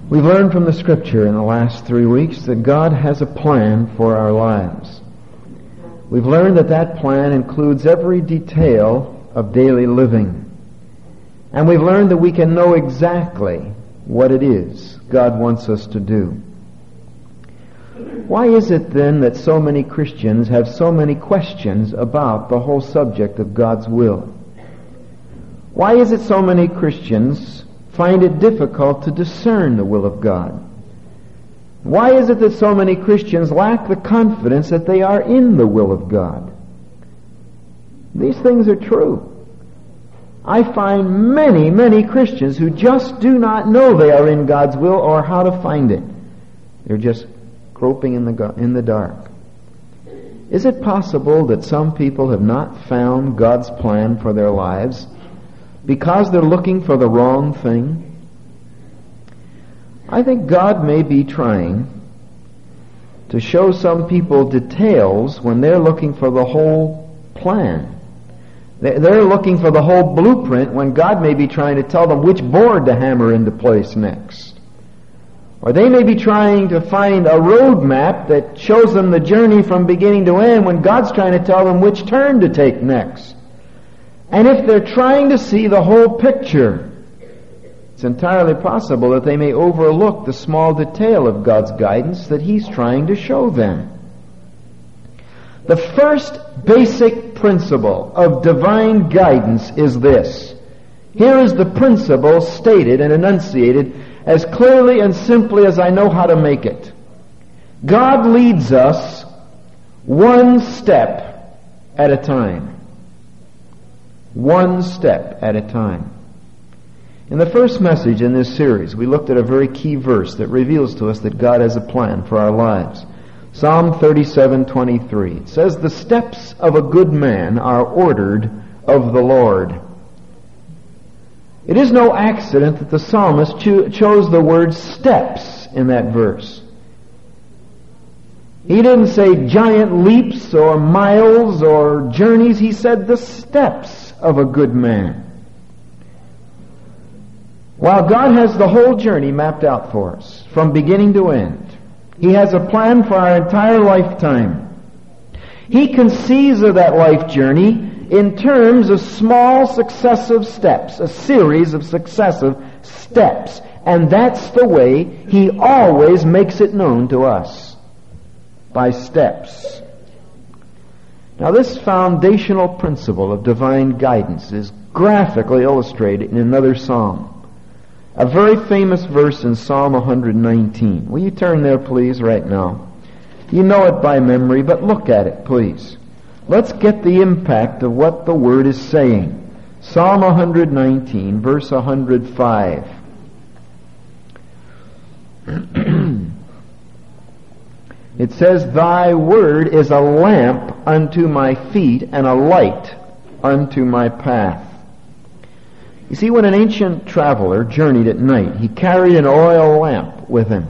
We've learned from the Scripture in the last 3 weeks that God has a plan for our lives. We've learned that that plan includes every detail of daily living. And we've learned that we can know exactly what it is God wants us to do. Why is it then that so many Christians have so many questions about the whole subject of God's will? Why is it so many Christians find it difficult to discern the will of God? Why is it that so many Christians lack the confidence that they are in the will of God? These things are true. I find many, many Christians who just do not know they are in God's will or how to find it. They're just groping in the dark. Is it possible that some people have not found God's plan for their lives because they're looking for the wrong thing? I think God may be trying to show some people details when they're looking for the whole plan. They're looking for the whole blueprint when God may be trying to tell them which board to hammer into place next. Or they may be trying to find a road map that shows them the journey from beginning to end when God's trying to tell them which turn to take next. And if they're trying to see the whole picture, it's entirely possible that they may overlook the small detail of God's guidance that He's trying to show them. The first basic principle of divine guidance is this. Here is the principle stated and enunciated as clearly and simply as I know how to make it. God leads us one step at a time. One step at a time. In the first message in this series, we looked at a very key verse that reveals to us that God has a plan for our lives. Psalm 37:23. It says, "The steps of a good man are ordered of the Lord." It is no accident that the psalmist chose the word steps in that verse. He didn't say giant leaps or miles or journeys. He said the steps of a good man. While God has the whole journey mapped out for us, from beginning to end, He has a plan for our entire lifetime. He conceives of that life journey in terms of small successive steps, a series of successive steps. And that's the way He always makes it known to us, by steps. Now this foundational principle of divine guidance is graphically illustrated in another psalm. A very famous verse in Psalm 119. Will you turn there, please, right now? You know it by memory, but look at it, please. Let's get the impact of what the Word is saying. Psalm 119, verse 105. It says, "Thy word is a lamp unto my feet and a light unto my path." You see, when an ancient traveler journeyed at night, he carried an oil lamp with him.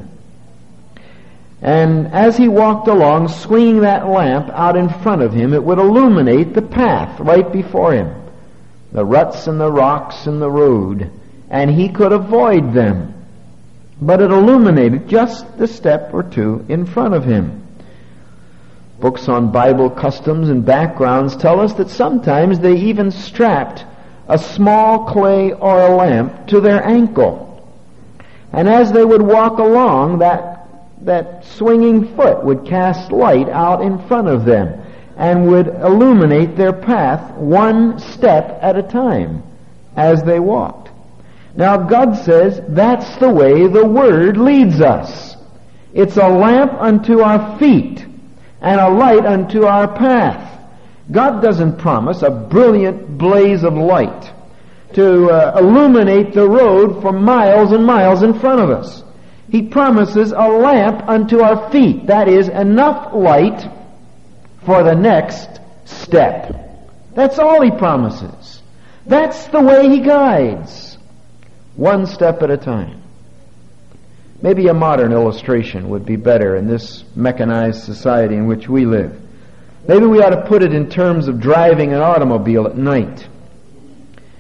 And as he walked along, swinging that lamp out in front of him, it would illuminate the path right before him, the ruts and the rocks and the road, and he could avoid them. But it illuminated just the step or two in front of him. Books on Bible customs and backgrounds tell us that sometimes they even strapped a small clay oil lamp to their ankle. And as they would walk along, that swinging foot would cast light out in front of them and would illuminate their path one step at a time as they walked. Now God says that's the way the Word leads us. It's a lamp unto our feet and a light unto our path. God doesn't promise a brilliant blaze of light to illuminate the road for miles and miles in front of us. He promises a lamp unto our feet. That is, enough light for the next step. That's all He promises. That's the way He guides. One step at a time. Maybe a modern illustration would be better in this mechanized society in which we live. Maybe we ought to put it in terms of driving an automobile at night.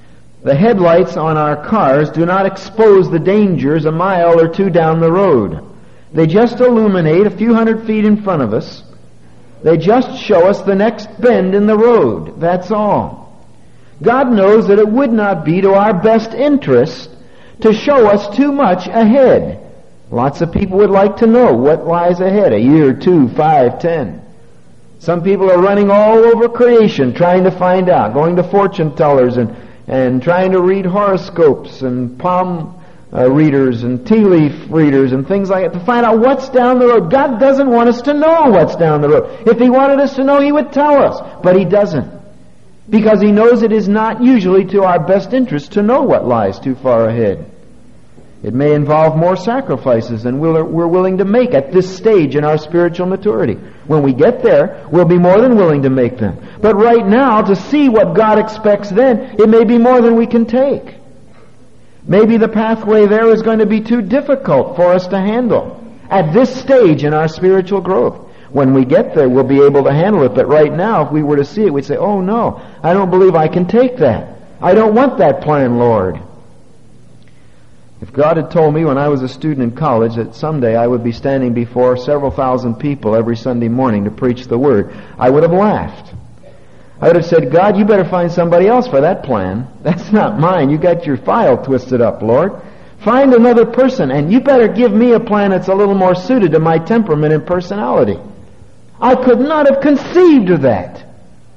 The headlights on our cars do not expose the dangers a mile or two down the road. They just illuminate a few hundred feet in front of us. They just show us the next bend in the road. That's all. God knows that it would not be to our best interest to show us too much ahead. Lots of people would like to know what lies ahead, a year, 2, 5, 10. Some people are running all over creation trying to find out, going to fortune tellers and trying to read horoscopes and palm readers and tea leaf readers and things like that to find out what's down the road. God doesn't want us to know what's down the road. If He wanted us to know, He would tell us, but He doesn't. Because He knows it is not usually to our best interest to know what lies too far ahead. It may involve more sacrifices than we're willing to make at this stage in our spiritual maturity. When we get there, we'll be more than willing to make them. But right now, to see what God expects then, it may be more than we can take. Maybe the pathway there is going to be too difficult for us to handle at this stage in our spiritual growth. When we get there, we'll be able to handle it. But right now, if we were to see it, we'd say, oh no, I don't believe I can take that. I don't want that plan, Lord. If God had told me when I was a student in college that someday I would be standing before several thousand people every Sunday morning to preach the Word, I would have laughed. I would have said, God, you better find somebody else for that plan. That's not mine. You got your file twisted up, Lord. Find another person, and you better give me a plan that's a little more suited to my temperament and personality. I could not have conceived of that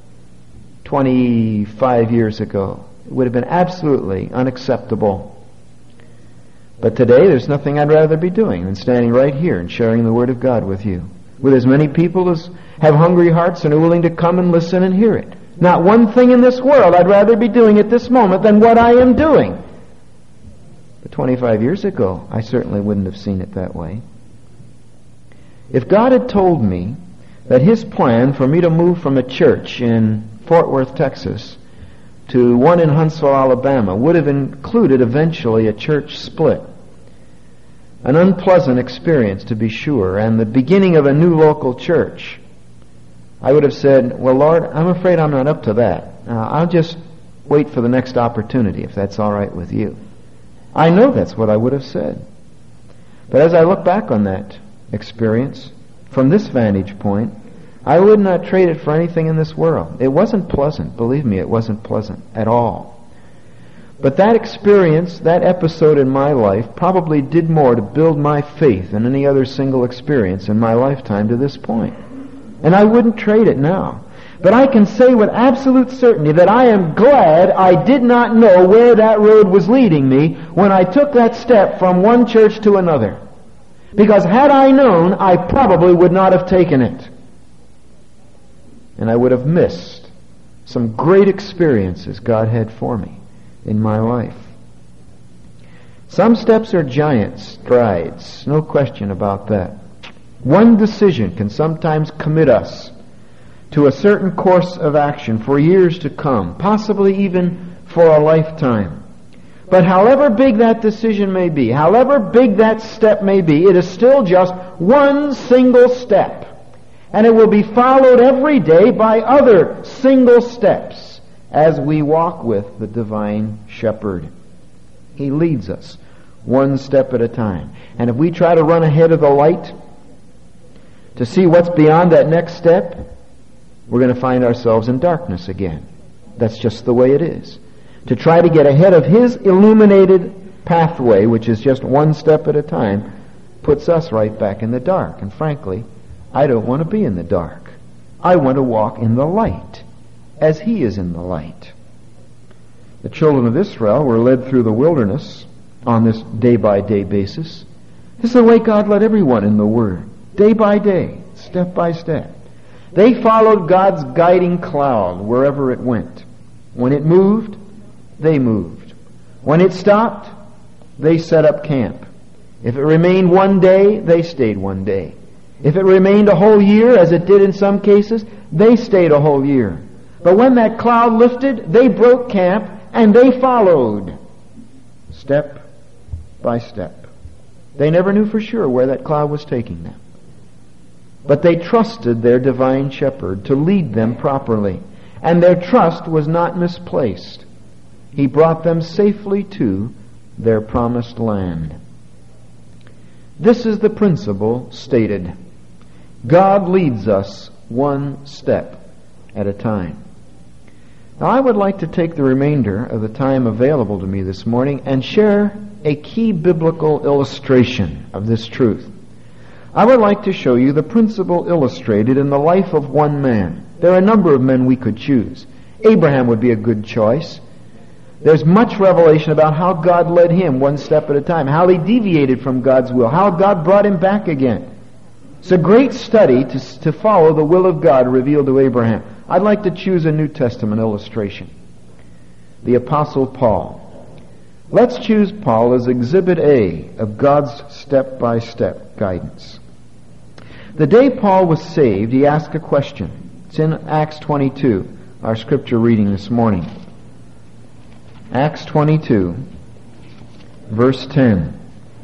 25 years ago. It would have been absolutely unacceptable. But today, there's nothing I'd rather be doing than standing right here and sharing the Word of God with you, with as many people as have hungry hearts and are willing to come and listen and hear it. Not one thing in this world I'd rather be doing at this moment than what I am doing. But 25 years ago, I certainly wouldn't have seen it that way. If God had told me that His plan for me to move from a church in Fort Worth, Texas, to one in Huntsville, Alabama, would have included eventually a church split. An unpleasant experience, to be sure, and the beginning of a new local church. I would have said, well, Lord, I'm afraid I'm not up to that. I'll just wait for the next opportunity, if that's all right with you. I know that's what I would have said. But as I look back on that experience, from this vantage point, I would not trade it for anything in this world. It wasn't pleasant. Believe me, it wasn't pleasant at all. But that experience, that episode in my life, probably did more to build my faith than any other single experience in my lifetime to this point. And I wouldn't trade it now. But I can say with absolute certainty that I am glad I did not know where that road was leading me when I took that step from one church to another. Because had I known, I probably would not have taken it. And I would have missed some great experiences God had for me in my life. Some steps are giant strides, no question about that. One decision can sometimes commit us to a certain course of action for years to come, possibly even for a lifetime. But however big that decision may be, however big that step may be, it is still just one single step. And it will be followed every day by other single steps as we walk with the divine shepherd. He leads us one step at a time. And if we try to run ahead of the light to see what's beyond that next step, we're going to find ourselves in darkness again. That's just the way it is. To try to get ahead of His illuminated pathway, which is just one step at a time, puts us right back in the dark. And frankly, I don't want to be in the dark. I want to walk in the light, as He is in the light. The children of Israel were led through the wilderness on this day-by-day basis. This is the way God led everyone in the Word, day by day, step by step. They followed God's guiding cloud wherever it went. When it moved, they moved. When it stopped, they set up camp. If it remained one day, they stayed one day. If it remained a whole year, as it did in some cases, they stayed a whole year. But when that cloud lifted, they broke camp and they followed, step by step. They never knew for sure where that cloud was taking them. But they trusted their divine shepherd to lead them properly. And their trust was not misplaced. He brought them safely to their promised land. This is the principle stated. God leads us one step at a time. Now, I would like to take the remainder of the time available to me this morning and share a key biblical illustration of this truth. I would like to show you the principle illustrated in the life of one man. There are a number of men we could choose. Abraham would be a good choice. There's much revelation about how God led him one step at a time, how he deviated from God's will, how God brought him back again. It's a great study to follow the will of God revealed to Abraham. I'd like to choose a New Testament illustration. The Apostle Paul. Let's choose Paul as Exhibit A of God's step-by-step guidance. The day Paul was saved, he asked a question. It's in Acts 22, our scripture reading this morning. Acts 22, verse 10.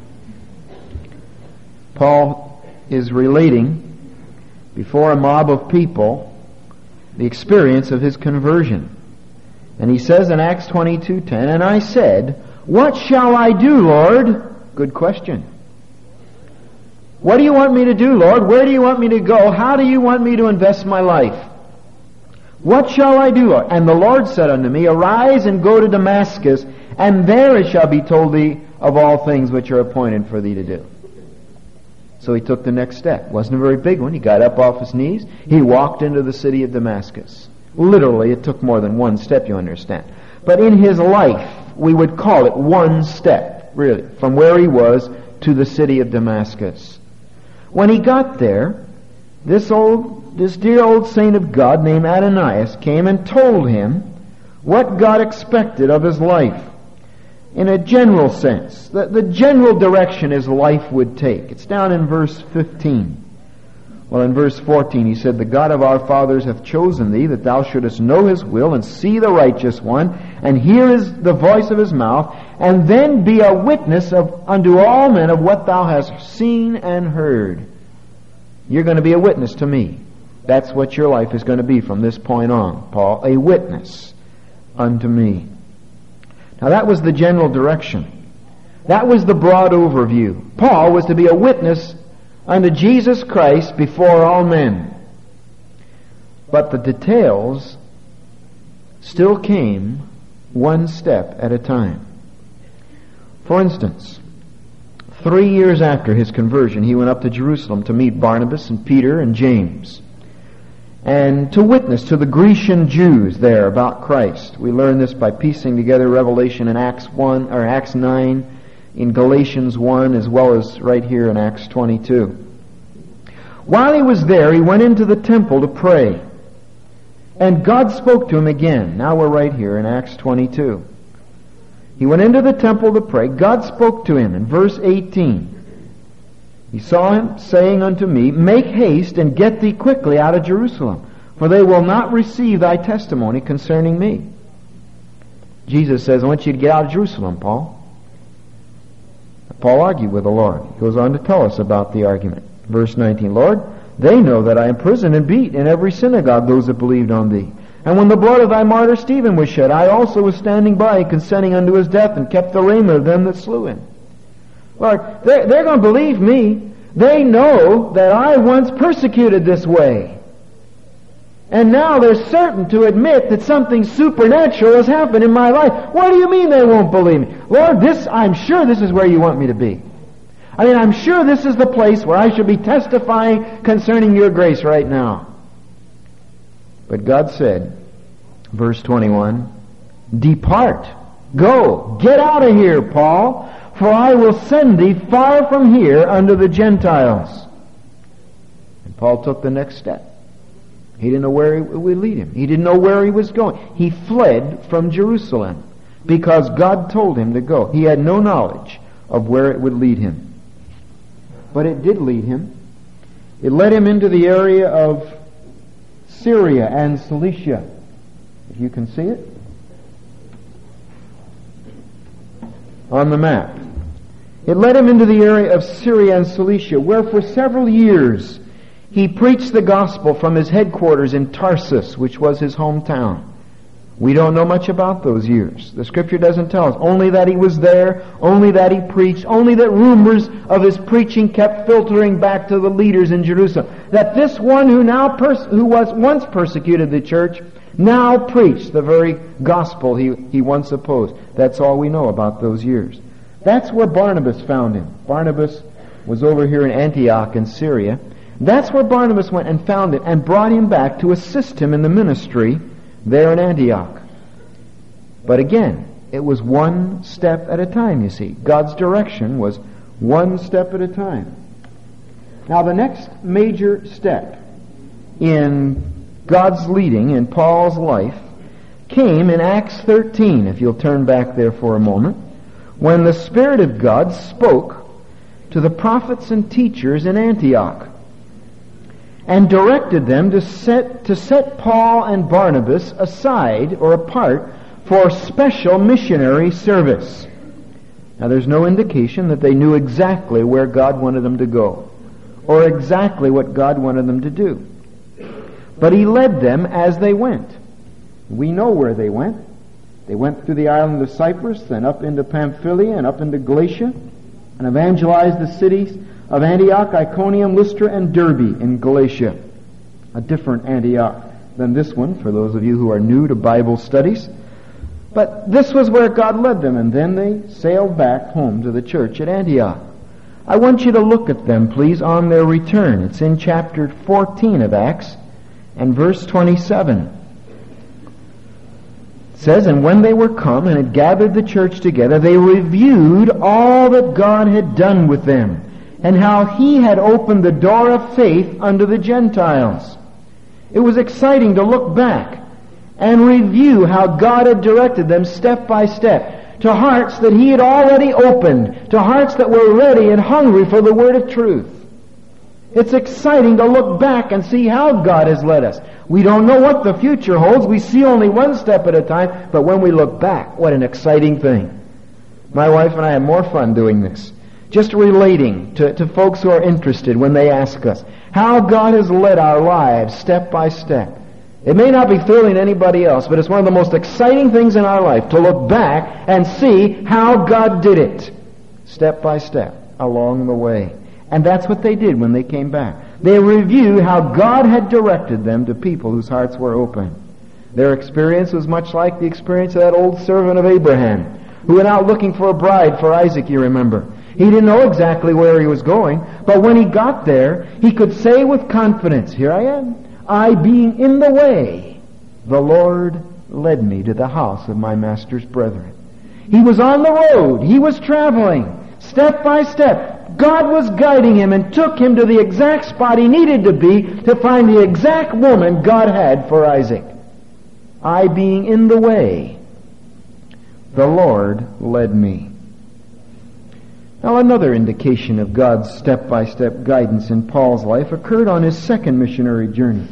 Paul is relating before a mob of people the experience of his conversion. And he says in Acts 22:10, "And I said, what shall I do, Lord?" Good question. What do you want me to do, Lord? Where do you want me to go? How do you want me to invest my life? What shall I do, Lord? And the Lord said unto me, Arise and go to Damascus, and there it shall be told thee of all things which are appointed for thee to do. So he took the next step. Wasn't a very big one. He got up off his knees. He walked into the city of Damascus. Literally, it took more than one step, you understand. But in his life, we would call it one step, really, from where he was to the city of Damascus. When he got there, this dear old saint of God named Ananias came and told him what God expected of his life. In a general sense, the general direction his life would take. It's down in verse 15. Well, in verse 14 he said, The God of our fathers hath chosen thee, that thou shouldest know his will, and see the righteous one, and hear the voice of his mouth, and then be a witness unto all men of what thou hast seen and heard. You're going to be a witness to me. That's what your life is going to be from this point on, Paul. A witness unto me. Now that was the general direction. That was the broad overview. Paul was to be a witness unto Jesus Christ before all men. But the details still came one step at a time. For instance, 3 years after his conversion, he went up to Jerusalem to meet Barnabas and Peter and James, and to witness to the Grecian Jews there about Christ. We learn this by piecing together Revelation in Acts 9, in Galatians 1, as well as right here in Acts 22. While he was there, he went into the temple to pray, and God spoke to him again. Now we're right here in Acts 22. He went into the temple to pray. God spoke to him in verse 18. He saw him saying unto me, Make haste and get thee quickly out of Jerusalem, for they will not receive thy testimony concerning me. Jesus says, I want you to get out of Jerusalem, Paul. Paul argued with the Lord. He goes on to tell us about the argument. Verse 19, Lord, they know that I imprisoned and beat in every synagogue those that believed on thee. And when the blood of thy martyr Stephen was shed, I also was standing by, consenting unto his death, and kept the raiment of them that slew him. Lord, they're going to believe me. They know that I once persecuted this way. And now they're certain to admit that something supernatural has happened in my life. What do you mean they won't believe me? Lord, I'm sure this is where you want me to be. I'm sure this is the place where I should be testifying concerning your grace right now. But God said, verse 21, Depart, go, get out of here, Paul, for I will send thee far from here unto the Gentiles. And Paul took the next step. He didn't know where it would lead him. He didn't know where he was going. He fled from Jerusalem because God told him to go. He had no knowledge of where it would lead him. But it did lead him. It led him into the area of Syria and Cilicia. If you can see it on the map. It led him into the area of Syria and Cilicia, where for several years he preached the gospel from his headquarters in Tarsus, which was his hometown. We don't know much about those years. The Scripture doesn't tell us. Only that he was there, only that he preached, only that rumors of his preaching kept filtering back to the leaders in Jerusalem. That this one who was once persecuted the church now preached the very gospel he once opposed. That's all we know about those years. That's where Barnabas found him. Barnabas was over here in Antioch in Syria. That's where Barnabas went and found him and brought him back to assist him in the ministry there in Antioch. But again, it was one step at a time, you see. God's direction was one step at a time. Now the next major step in God's leading in Paul's life came in Acts 13, if you'll turn back there for a moment, when the Spirit of God spoke to the prophets and teachers in Antioch and directed them to set Paul and Barnabas aside or apart for special missionary service. Now there's no indication that they knew exactly where God wanted them to go or exactly what God wanted them to do. But he led them as they went. We know where they went. They went through the island of Cyprus, then up into Pamphylia and up into Galatia, and evangelized the cities of Antioch, Iconium, Lystra, and Derbe in Galatia. A different Antioch than this one, for those of you who are new to Bible studies. But this was where God led them, and then they sailed back home to the church at Antioch. I want you to look at them, please, on their return. It's in chapter 14 of Acts and verse 27. It says, "And when they were come and had gathered the church together, they reviewed all that God had done with them, and how he had opened the door of faith unto the Gentiles." It was exciting to look back and review how God had directed them step by step to hearts that he had already opened, to hearts that were ready and hungry for the word of truth. It's exciting to look back and see how God has led us. We don't know what the future holds. We see only one step at a time, but when we look back, what an exciting thing. My wife and I have more fun doing this. Just relating to folks who are interested when they ask us how God has led our lives step by step. It may not be thrilling to anybody else, but it's one of the most exciting things in our life to look back and see how God did it step by step along the way. And that's what they did when they came back. They reviewed how God had directed them to people whose hearts were open. Their experience was much like the experience of that old servant of Abraham who went out looking for a bride for Isaac, you remember. He didn't know exactly where he was going, but when he got there, he could say with confidence, "Here I am. I being in the way, the Lord led me to the house of my master's brethren." He was on the road. He was traveling step by step. God was guiding him and took him to the exact spot he needed to be to find the exact woman God had for Isaac. I being in the way, the Lord led me. Now another indication of God's step-by-step guidance in Paul's life occurred on his second missionary journey.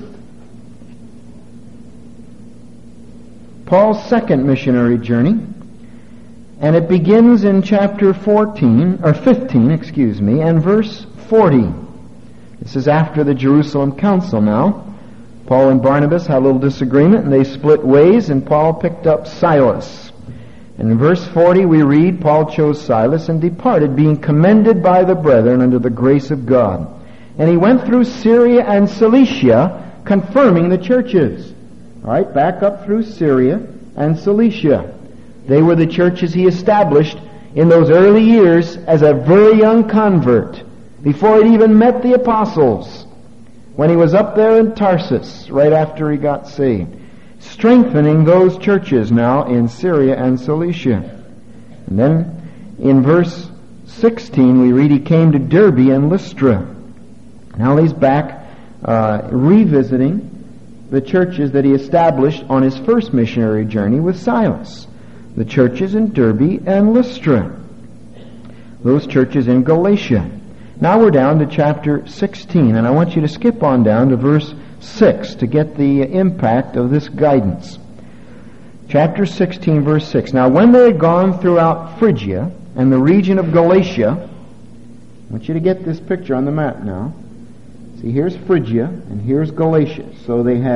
Paul's second missionary journey, and it begins in chapter 15, and verse 40. This is after the Jerusalem Council now. Paul and Barnabas had a little disagreement, and they split ways, and Paul picked up Silas. And in verse 40 we read, Paul chose Silas and departed, being commended by the brethren unto the grace of God. And he went through Syria and Cilicia, confirming the churches. All right, back up through Syria and Cilicia. They were the churches he established in those early years as a very young convert, before he'd even met the apostles, when he was up there in Tarsus, right after he got saved. Strengthening those churches now in Syria and Cilicia. And then in verse 16 we read he came to Derbe and Lystra. Now he's back revisiting the churches that he established on his first missionary journey with Silas. The churches in Derbe and Lystra. Those churches in Galatia. Now we're down to chapter 16, and I want you to skip on down to verse 6 to get the impact of this guidance. Chapter 16, verse 6. Now when they had gone throughout Phrygia and the region of Galatia, I want you to get this picture on the map now. See, here's Phrygia and here's Galatia. So they have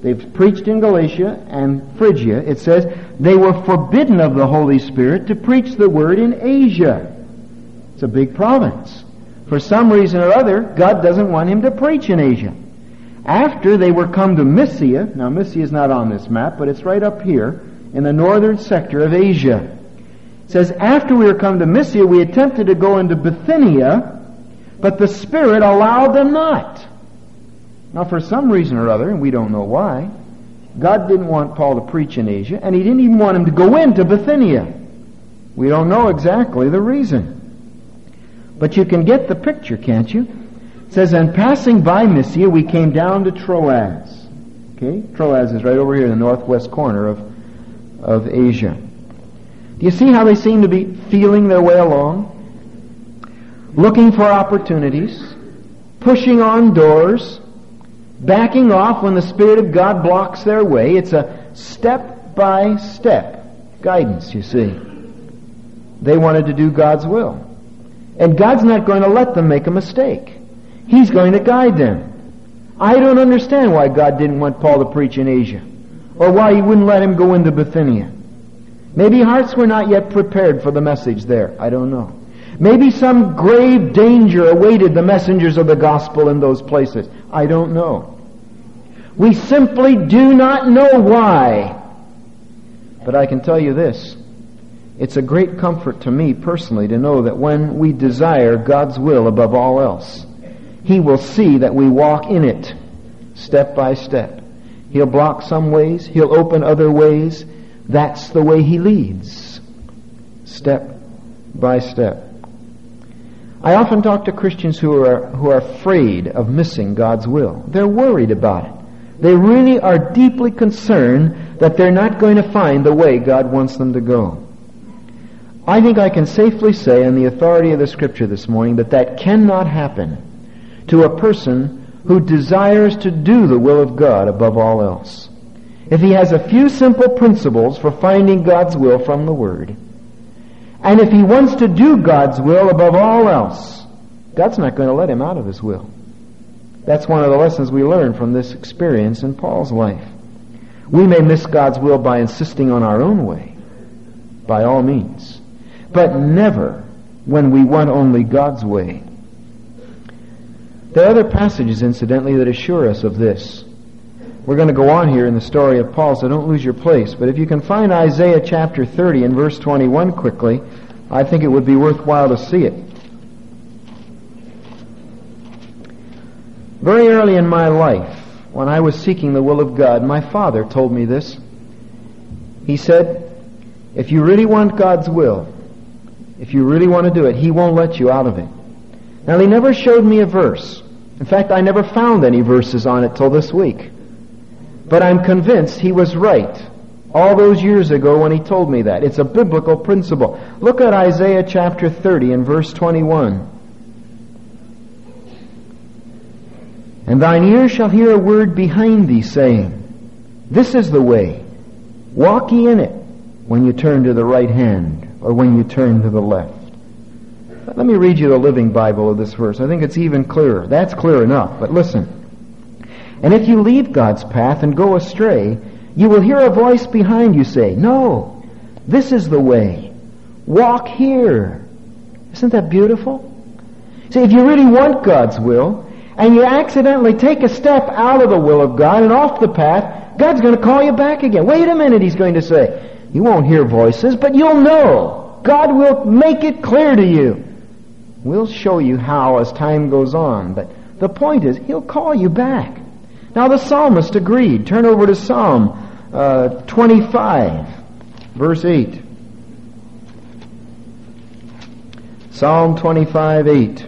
They've preached in Galatia and Phrygia. It says they were forbidden of the Holy Spirit to preach the word in Asia. It's a big province. For some reason or other, God doesn't want him to preach in Asia. After they were come to Mysia, now Mysia is not on this map, but it's right up here in the northern sector of Asia. It says, after we were come to Mysia, we attempted to go into Bithynia, but the Spirit allowed them not. Now, for some reason or other, and we don't know why, God didn't want Paul to preach in Asia, and he didn't even want him to go into Bithynia. We don't know exactly the reason. But you can get the picture, can't you? It says, and passing by Mysia, we came down to Troas. Okay? Troas is right over here in the northwest corner of Asia. Do you see how they seem to be feeling their way along? Looking for opportunities, pushing on doors, backing off when the Spirit of God blocks their way. It's a step-by-step guidance, you see. They wanted to do God's will. And God's not going to let them make a mistake. He's going to guide them. I don't understand why God didn't want Paul to preach in Asia, or why he wouldn't let him go into Bithynia. Maybe hearts were not yet prepared for the message there. I don't know. Maybe some grave danger awaited the messengers of the gospel in those places. I don't know. We simply do not know why. But I can tell you this. It's a great comfort to me personally to know that when we desire God's will above all else, He will see that we walk in it step by step. He'll block some ways. He'll open other ways. That's the way He leads. Step by step. I often talk to Christians who are afraid of missing God's will. They're worried about it. They really are deeply concerned that they're not going to find the way God wants them to go. I think I can safely say on the authority of the Scripture this morning that cannot happen to a person who desires to do the will of God above all else. If he has a few simple principles for finding God's will from the Word, and if he wants to do God's will above all else, God's not going to let him out of His will. That's one of the lessons we learn from this experience in Paul's life. We may miss God's will by insisting on our own way, by all means, but never when we want only God's way. There are other passages, incidentally, that assure us of this. We're going to go on here in the story of Paul, so don't lose your place. But if you can find Isaiah chapter 30 and verse 21 quickly, I think it would be worthwhile to see it. Very early in my life, when I was seeking the will of God, my father told me this. He said, if you really want God's will, if you really want to do it, He won't let you out of it. Now, he never showed me a verse. In fact, I never found any verses on it till this week. But I'm convinced he was right all those years ago when he told me that. It's a biblical principle. Look at Isaiah chapter 30 and verse 21. And thine ear shall hear a word behind thee, saying, this is the way, walk ye in it, when you turn to the right hand, or when you turn to the left. Let me read you the Living Bible of this verse. I think it's even clearer. That's clear enough, but listen. And if you leave God's path and go astray, you will hear a voice behind you say, no, this is the way. Walk here. Isn't that beautiful? See, if you really want God's will, and you accidentally take a step out of the will of God and off the path, God's going to call you back again. Wait a minute, He's going to say. You won't hear voices, but you'll know. God will make it clear to you. We'll show you how as time goes on, but the point is, He'll call you back. Now the psalmist agreed. Turn over to Psalm 25, verse 8. Psalm 25, 8.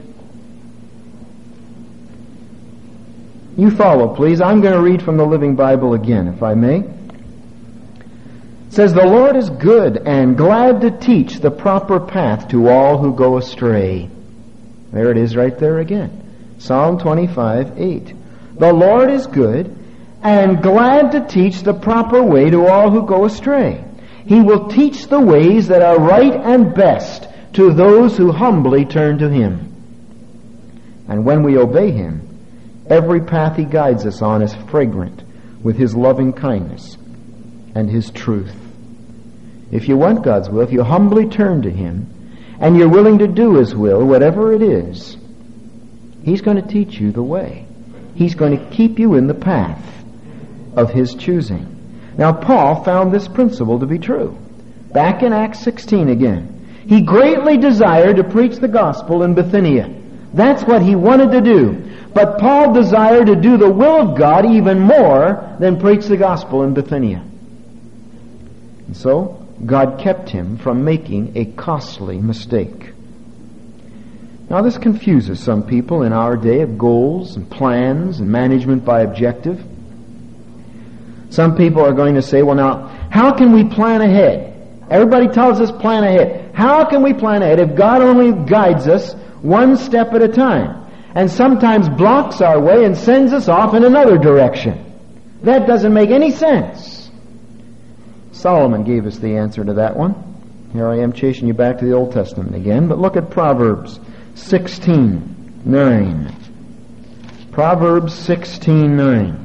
You follow, please. I'm going to read from the Living Bible again, if I may. It says, the Lord is good and glad to teach the proper path to all who go astray. There it is right there again. Psalm 25, 8. The Lord is good and glad to teach the proper way to all who go astray. He will teach the ways that are right and best to those who humbly turn to Him. And when we obey Him, every path He guides us on is fragrant with His loving kindness and His truth. If you want God's will, if you humbly turn to Him, and you're willing to do His will, whatever it is, He's going to teach you the way. He's going to keep you in the path of His choosing. Now, Paul found this principle to be true. Back in Acts 16 again, he greatly desired to preach the gospel in Bithynia. That's what he wanted to do. But Paul desired to do the will of God even more than preach the gospel in Bithynia. And so, God kept him from making a costly mistake. Now, this confuses some people in our day of goals and plans and management by objective. Some people are going to say, well, now, how can we plan ahead? Everybody tells us plan ahead. How can we plan ahead if God only guides us one step at a time and sometimes blocks our way and sends us off in another direction? That doesn't make any sense. Solomon gave us the answer to that one. Here I am chasing you back to the Old Testament again, but look at Proverbs 16:9. Proverbs 16:9.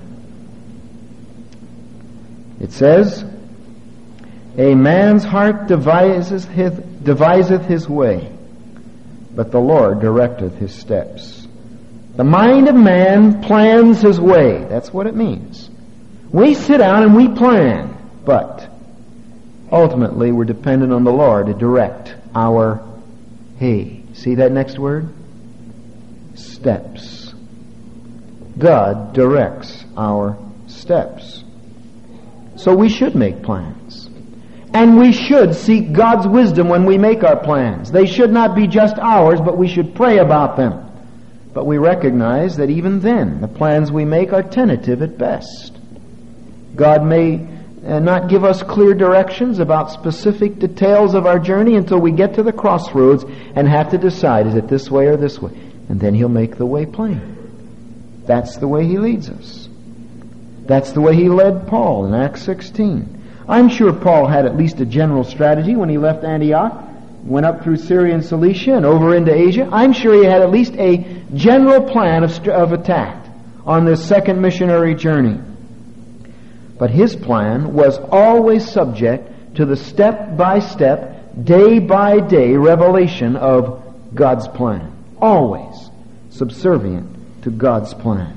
It says, a man's heart deviseth his way, but the Lord directeth his steps. The mind of man plans his way. That's what it means. We sit down and we plan, but ultimately we're dependent on the Lord to direct our hey. See that next word? Steps. God directs our steps. So we should make plans. And we should seek God's wisdom when we make our plans. They should not be just ours, but we should pray about them. But we recognize that even then, the plans we make are tentative at best. God may not give us clear directions about specific details of our journey until we get to the crossroads and have to decide, is it this way or this way? And then He'll make the way plain. That's the way He leads us. That's the way He led Paul in Acts 16. I'm sure Paul had at least a general strategy when he left Antioch, went up through Syria and Cilicia and over into Asia. I'm sure he had at least a general plan of attack on this second missionary journey. But his plan was always subject to the step-by-step, day-by-day revelation of God's plan. Always subservient to God's plan.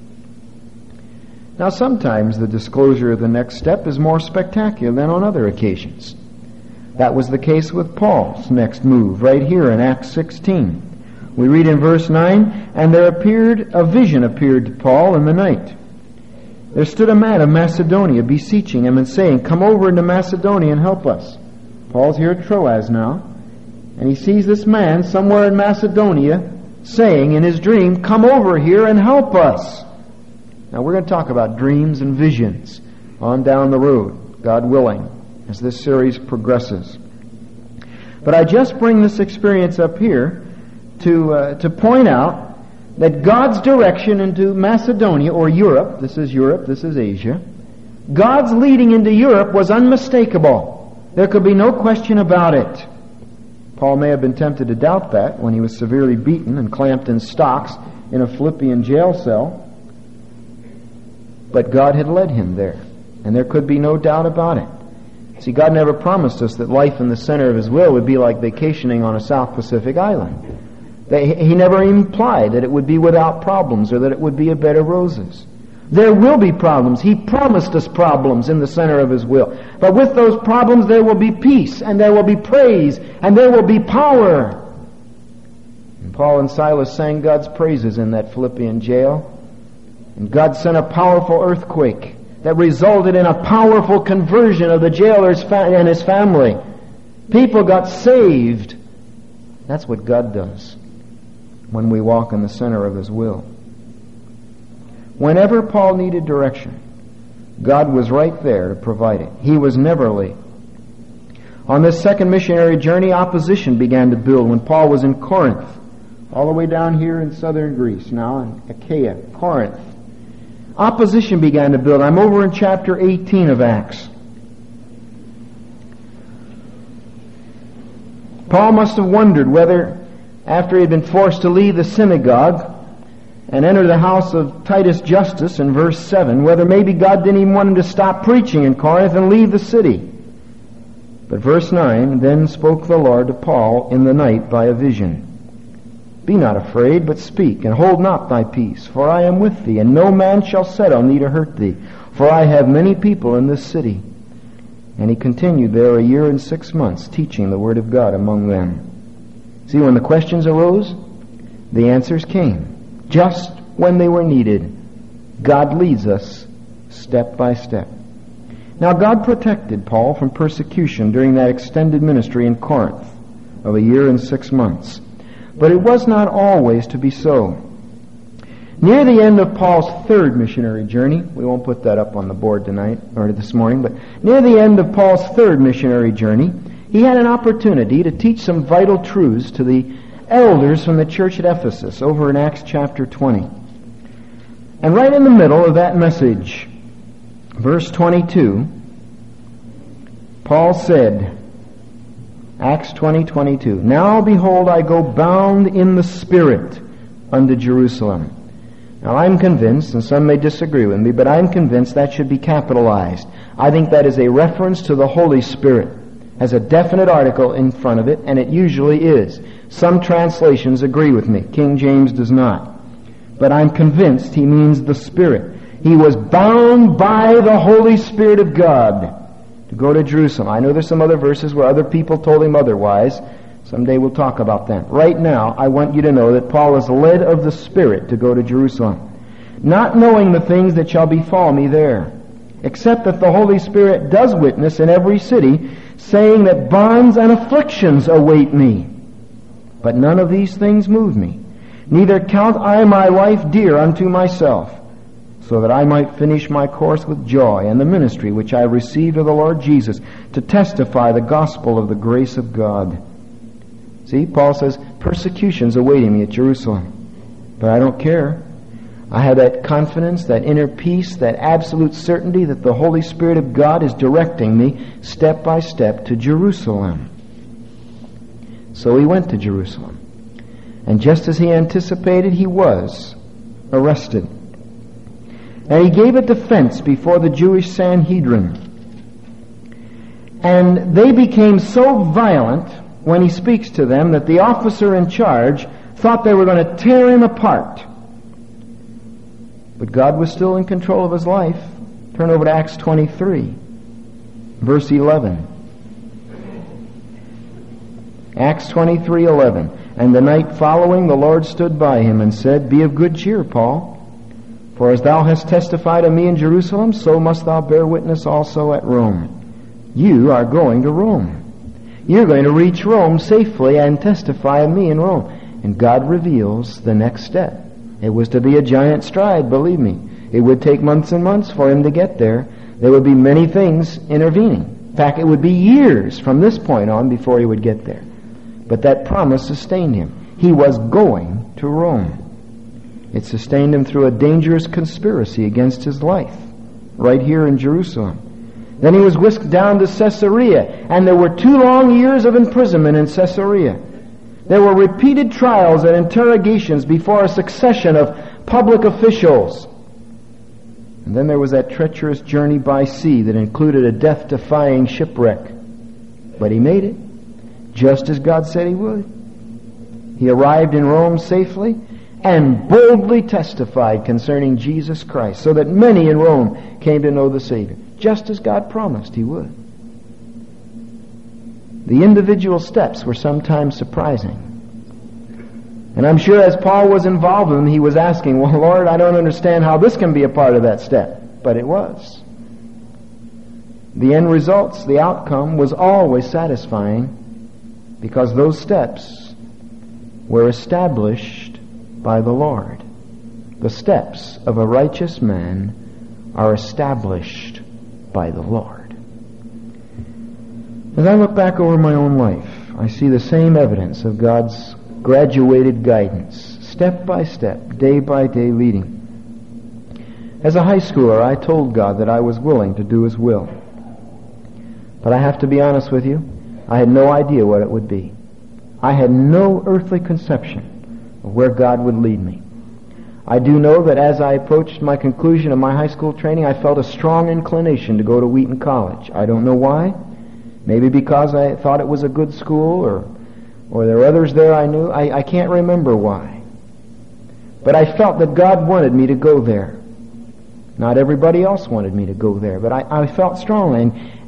Now, sometimes the disclosure of the next step is more spectacular than on other occasions. That was the case with Paul's next move, right here in Acts 16. We read in verse 9, and a vision appeared to Paul in the night. There stood a man of Macedonia beseeching him and saying, come over into Macedonia and help us. Paul's here at Troas now, and he sees this man somewhere in Macedonia saying in his dream, come over here and help us. Now we're going to talk about dreams and visions on down the road, God willing, as this series progresses. But I just bring this experience up here to point out that God's direction into Macedonia, or Europe, this is Asia, God's leading into Europe was unmistakable. There could be no question about it. Paul may have been tempted to doubt that when he was severely beaten and clamped in stocks in a Philippian jail cell. But God had led him there, and there could be no doubt about it. See, God never promised us that life in the center of His will would be like vacationing on a South Pacific island. He never implied that it would be without problems or that it would be a bed of roses. There will be problems. He promised us problems in the center of His will. But with those problems there will be peace, and there will be praise, and there will be power. And Paul and Silas sang God's praises in that Philippian jail. And God sent a powerful earthquake that resulted in a powerful conversion of the jailer and his family. People got saved. That's what God does when we walk in the center of His will. Whenever Paul needed direction, God was right there to provide it. He was never late. On this second missionary journey, opposition began to build when Paul was in Corinth, all the way down here in southern Greece, now in Achaia, Corinth. Opposition began to build. I'm over in chapter 18 of Acts. Paul must have wondered whether, after he had been forced to leave the synagogue, and enter the house of Titus Justus in verse 7, whether maybe God didn't even want him to stop preaching in Corinth and leave the city. But verse 9, then spoke the Lord to Paul in the night by a vision. Be not afraid, but speak, and hold not thy peace, for I am with thee, and no man shall set on thee to hurt thee, for I have many people in this city. And he continued there 1 year and 6 months, teaching the word of God among them. See, when the questions arose, the answers came, just when they were needed. God leads us step by step. Now, God protected Paul from persecution during that extended ministry in Corinth of 1 year and 6 months. But it was not always to be so. Near the end of Paul's third missionary journey, we won't put that up on the board tonight, or this morning, but near the end of Paul's third missionary journey, he had an opportunity to teach some vital truths to the elders from the church at Ephesus over in Acts chapter 20. And right in the middle of that message, verse 22, Paul said, Acts 20:22, Now behold, I go bound in the Spirit unto Jerusalem. Now I'm convinced, and some may disagree with me, but I'm convinced that should be capitalized. I think that is a reference to the Holy Spirit. Has a definite article in front of it, and it usually is. Some translations agree with me. King James does not. But I'm convinced he means the Spirit. He was bound by the Holy Spirit of God to go to Jerusalem. I know there's some other verses where other people told him otherwise. Someday we'll talk about them. Right now, I want you to know that Paul is led of the Spirit to go to Jerusalem, not knowing the things that shall befall me there, except that the Holy Spirit does witness in every city, saying that bonds and afflictions await me. But none of these things move me. Neither count I my life dear unto myself, so that I might finish my course with joy and the ministry which I received of the Lord Jesus, to testify the gospel of the grace of God. See, Paul says, persecution's awaiting me at Jerusalem. But I don't care. I have that confidence, that inner peace, that absolute certainty that the Holy Spirit of God is directing me step by step to Jerusalem. So he went to Jerusalem. And just as he anticipated, he was arrested. And he gave a defense before the Jewish Sanhedrin. And they became so violent when he speaks to them that the officer in charge thought they were going to tear him apart. But God was still in control of his life. Turn over to Acts 23, verse 11. Acts 23:11. And the night following the Lord stood by him and said, Be of good cheer, Paul, for as thou hast testified of me in Jerusalem, so must thou bear witness also at Rome. You are going to Rome. You're going to reach Rome safely and testify of me in Rome. And God reveals the next step. It was to be a giant stride, believe me. It would take months and months for him to get there. There would be many things intervening. In fact, it would be years from this point on before he would get there. But that promise sustained him. He was going to Rome. It sustained him through a dangerous conspiracy against his life, right here in Jerusalem. Then he was whisked down to Caesarea, and there were 2 long years of imprisonment in Caesarea. There were repeated trials and interrogations before a succession of public officials. And then there was that treacherous journey by sea that included a death-defying shipwreck. But he made it, just as God said he would. He arrived in Rome safely and boldly testified concerning Jesus Christ, so that many in Rome came to know the Savior, just as God promised he would. The individual steps were sometimes surprising. And I'm sure as Paul was involved in them, he was asking, well, Lord, I don't understand how this can be a part of that step. But it was. The end results, the outcome, was always satisfying, because those steps were established by the Lord. The steps of a righteous man are established by the Lord. As I look back over my own life, I see the same evidence of God's graduated guidance, step by step, day by day leading. As a high schooler, I told God that I was willing to do his will. But I have to be honest with you, I had no idea what it would be. I had no earthly conception of where God would lead me. I do know that as I approached my conclusion of my high school training, I felt a strong inclination to go to Wheaton College. I don't know why. Maybe because I thought it was a good school, or there were others there I knew. I can't remember why. But I felt that God wanted me to go there. Not everybody else wanted me to go there, but I felt strongly.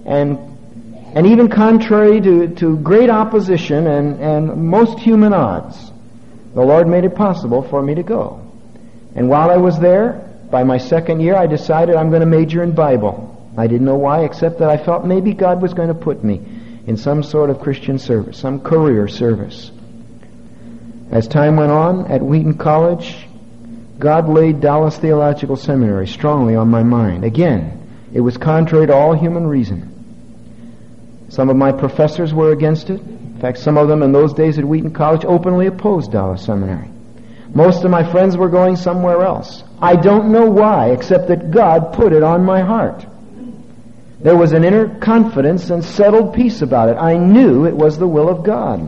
And even contrary to great opposition and most human odds, the Lord made it possible for me to go. And while I was there, by my second year, I decided I'm going to major in Bible. I didn't know why, except that I felt maybe God was going to put me in some sort of Christian service, some career service. As time went on at Wheaton College, God laid Dallas Theological Seminary strongly on my mind. Again, it was contrary to all human reason. Some of my professors were against it. In fact, some of them in those days at Wheaton College openly opposed Dallas Seminary. Most of my friends were going somewhere else. I don't know why, except that God put it on my heart. There was an inner confidence and settled peace about it. I knew it was the will of God.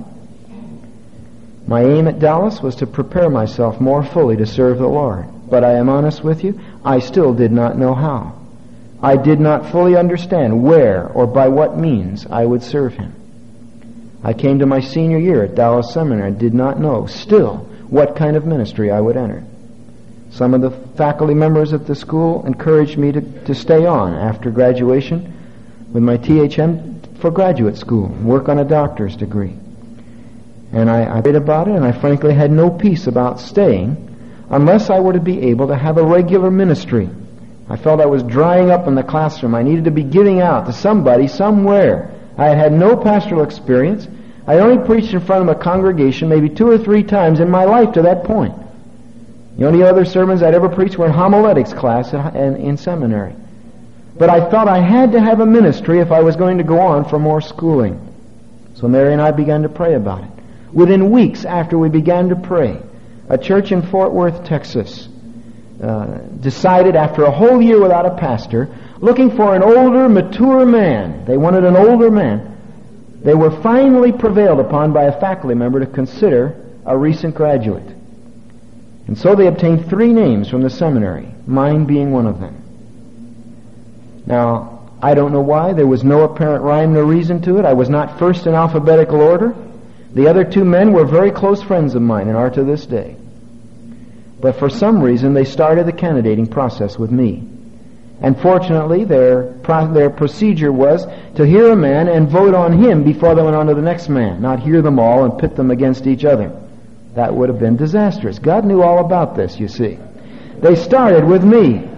My aim at Dallas was to prepare myself more fully to serve the Lord. But I am honest with you, I still did not know how. I did not fully understand where or by what means I would serve Him. I came to my senior year at Dallas Seminary and did not know still what kind of ministry I would enter. Some of the faculty members at the school encouraged me to stay on after graduation with my THM for graduate school, work on a doctor's degree. And I prayed about it, and I frankly had no peace about staying unless I were to be able to have a regular ministry. I felt I was drying up in the classroom. I needed to be giving out to somebody somewhere. I had had no pastoral experience. I only preached in front of a congregation maybe 2 or 3 times in my life to that point. The only other sermons I'd ever preached were in homiletics class in seminary. But I felt I had to have a ministry if I was going to go on for more schooling. So Mary and I began to pray about it. Within weeks after we began to pray, a church in Fort Worth, Texas, decided after a whole year without a pastor, looking for an older, mature man. They wanted an older man. They were finally prevailed upon by a faculty member to consider a recent graduate. And so they obtained 3 names from the seminary, mine being one of them. Now, I don't know why. There was no apparent rhyme nor reason to it. I was not first in alphabetical order. The other 2 men were very close friends of mine and are to this day. But for some reason, they started the candidating process with me. And fortunately, their procedure was to hear a man and vote on him before they went on to the next man, not hear them all and pit them against each other. That would have been disastrous. God knew all about this, you see. They started with me.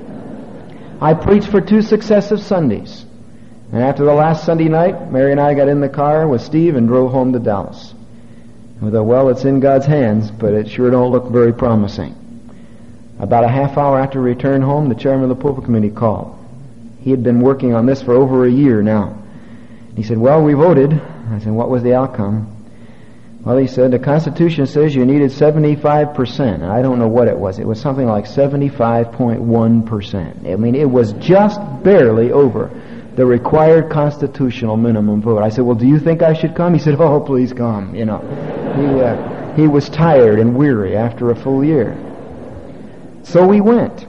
I preached for 2 successive Sundays. And after the last Sunday night, Mary and I got in the car with Steve and drove home to Dallas. We thought, well, it's in God's hands, but it sure don't look very promising. About a half hour after we returned home, the chairman of the pulpit committee called. He had been working on this for over a year now. He said, well, we voted. I said, what was the outcome? Well, he said, the Constitution says you needed 75%. And I don't know what it was. It was something like 75.1%. I mean, it was just barely over the required constitutional minimum vote. I said, well, do you think I should come? He said, oh, please come. You know, he was tired and weary after a full year. So we went.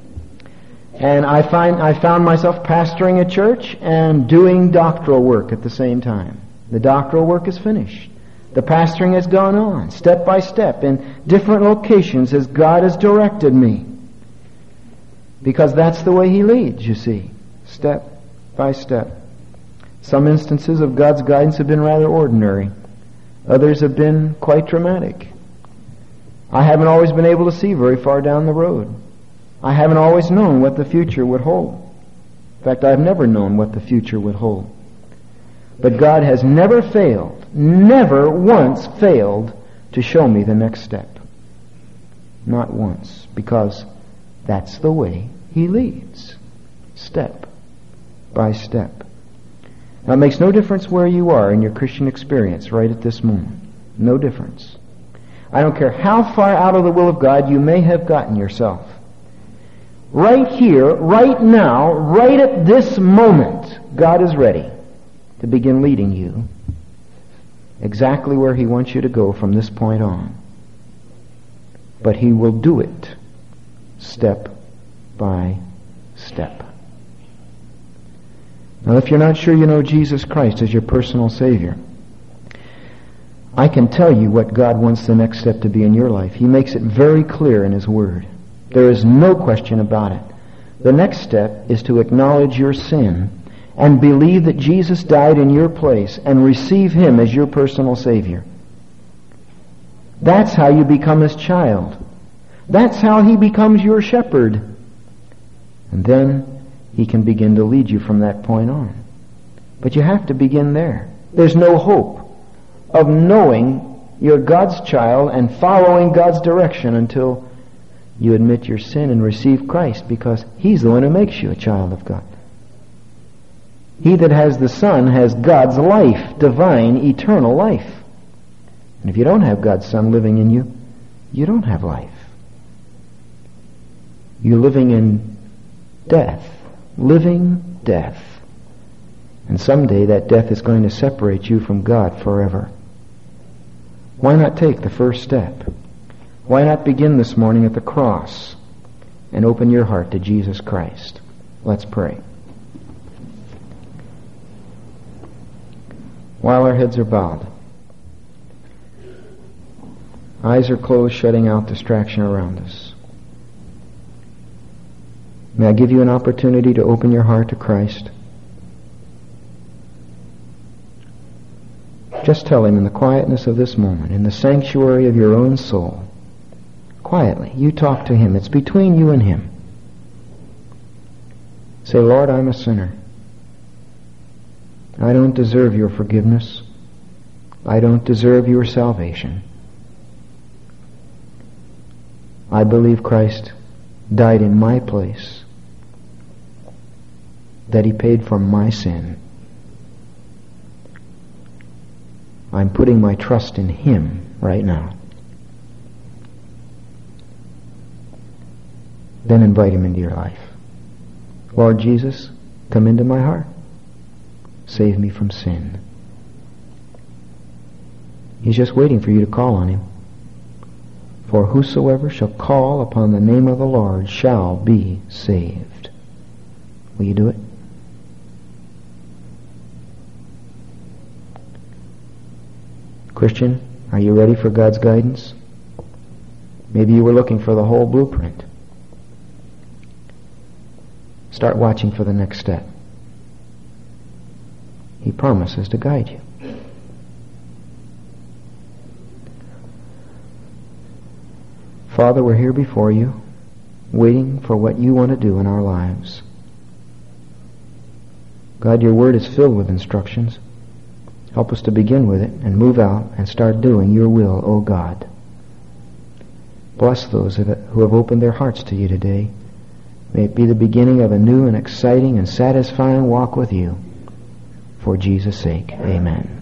And I found myself pastoring a church and doing doctoral work at the same time. The doctoral work is finished. The pastoring has gone on, step by step, in different locations as God has directed me. Because that's the way He leads, you see, step by step. Some instances of God's guidance have been rather ordinary. Others have been quite dramatic. I haven't always been able to see very far down the road. I haven't always known what the future would hold. In fact, I've never known what the future would hold. But God has never failed, never once failed to show me the next step. Not once, because that's the way He leads, step by step. Now, it makes no difference where you are in your Christian experience right at this moment. No difference. I don't care how far out of the will of God you may have gotten yourself. Right here, right now, right at this moment, God is ready to begin leading you exactly where He wants you to go from this point on. but He will do it step by step. Now, if you're not sure you know Jesus Christ as your personal Savior, I can tell you what God wants the next step to be in your life. He makes it very clear in His Word. There is no question about it. The next step is to acknowledge your sin and believe that Jesus died in your place and receive Him as your personal Savior. That's how you become His child. That's how He becomes your shepherd. And then He can begin to lead you from that point on. But you have to begin there. There's no hope of knowing you're God's child and following God's direction until you admit your sin and receive Christ, because He's the one who makes you a child of God. He that has the Son has God's life, divine, eternal life. And if you don't have God's Son living in you, you don't have life. You're living in death. Living death. And someday that death is going to separate you from God forever. Why not take the first step? Why not begin this morning at the cross and open your heart to Jesus Christ? Let's pray. While our heads are bowed, eyes are closed, shutting out distraction around us, may I give you an opportunity to open your heart to Christ. Just tell Him in the quietness of this moment, in the sanctuary of your own soul, quietly, you talk to Him. It's between you and Him. Say, Lord, I'm a sinner. I don't deserve your forgiveness. I don't deserve your salvation. I believe Christ died in my place, that He paid for my sin. I'm putting my trust in Him right now. Then invite Him into your life. Lord Jesus, come into my heart. Save me from sin. He's just waiting for you to call on Him. For whosoever shall call upon the name of the Lord shall be saved. Will you do it? Christian, are you ready for God's guidance? Maybe you were looking for the whole blueprint. Start watching for the next step. He promises to guide you. Father, we're here before you, waiting for what you want to do in our lives. God, your word is filled with instructions. Help us to begin with it and move out and start doing your will, O God. Bless those who have opened their hearts to you today. May it be the beginning of a new and exciting and satisfying walk with you. For Jesus' sake, amen.